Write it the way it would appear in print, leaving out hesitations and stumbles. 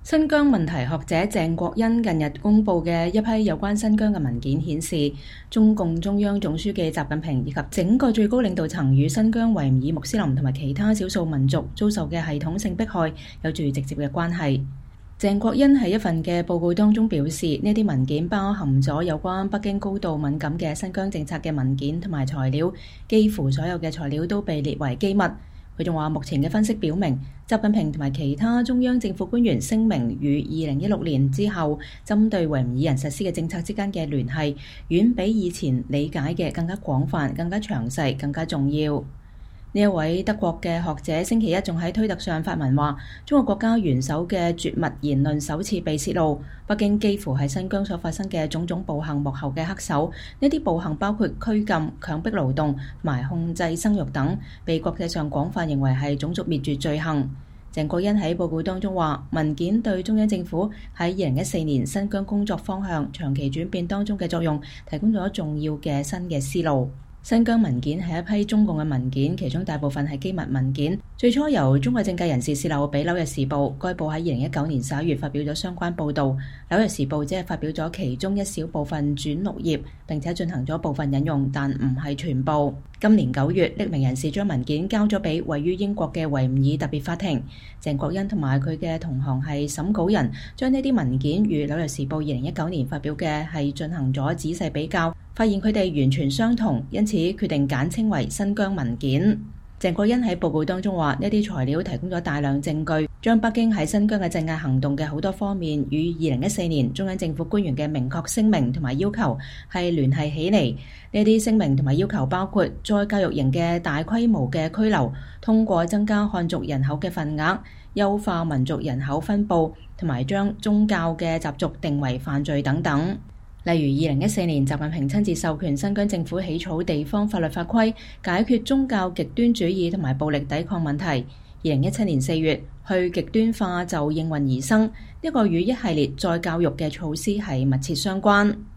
新疆問題學者鄭國鑫近日公布嘅一批有關新疆嘅文件顯示，中共中央總書記習近平以及整個最高領導層與新疆維吾爾穆斯林同埋其他少數民族遭受嘅系統性迫害有住直接嘅關係。鄭國鑫喺一份嘅報告當中表示，呢啲文件包含咗有關北京高度敏感嘅新疆政策嘅文件同埋材料，幾乎所有嘅材料都被列為機密。佢仲話，目前嘅分析表明，習近平同埋其他中央政府官員聲明與2016年之後針對維吾爾人實施嘅政策之間嘅聯繫，遠比以前理解嘅更加廣泛、更加詳細、更加重要。呢一位德國嘅學者星期一仲喺推特上發文話，中國國家元首嘅絕密言論首次被泄露，北京幾乎係新疆所發生嘅種種暴行幕後嘅黑手。呢啲暴行包括拘禁、強迫勞動同埋控制生育等，被國際上廣泛認為係種族滅絕罪行。鄭國鑫喺報告當中話，文件對中央政府喺2014年新疆工作方向長期轉變當中嘅作用提供咗重要嘅新嘅思路。新疆文件係一批中共嘅文件，其中大部分係機密文件。最初由中國政界人士泄露俾《紐約時報》，該報喺2019年11月發表咗相關報導。《紐約時報》只係發表咗其中一小部分轉錄頁，並且進行咗部分引用，但唔係全部。今年9月，匿名人士將文件交咗俾位於英國嘅維吾爾特別法庭。鄭國鑫同埋佢嘅同行係審稿人，將呢啲文件與《紐約時報》2019年發表嘅係進行咗仔細比較，發現佢哋完全相同，因此決定簡稱為新疆文件。鄭國鑫喺報告當中話，呢啲材料提供咗大量證據，將北京喺新疆嘅鎮壓行動嘅好多方面與2014年中央政府官員嘅明確聲明同埋要求係聯繫起嚟。呢啲聲明同埋要求包括在教育營嘅大規模嘅拘留，通過增加漢族人口嘅份額，優化民族人口分佈，同埋將宗教嘅習俗定為犯罪等等。例如2014年，習近平親自授權新疆政府起草地方法律法規，解決宗教極端主義同埋暴力抵抗問題。2017年4月，去極端化就應運而生，呢個與一系列再教育嘅措施係密切相關。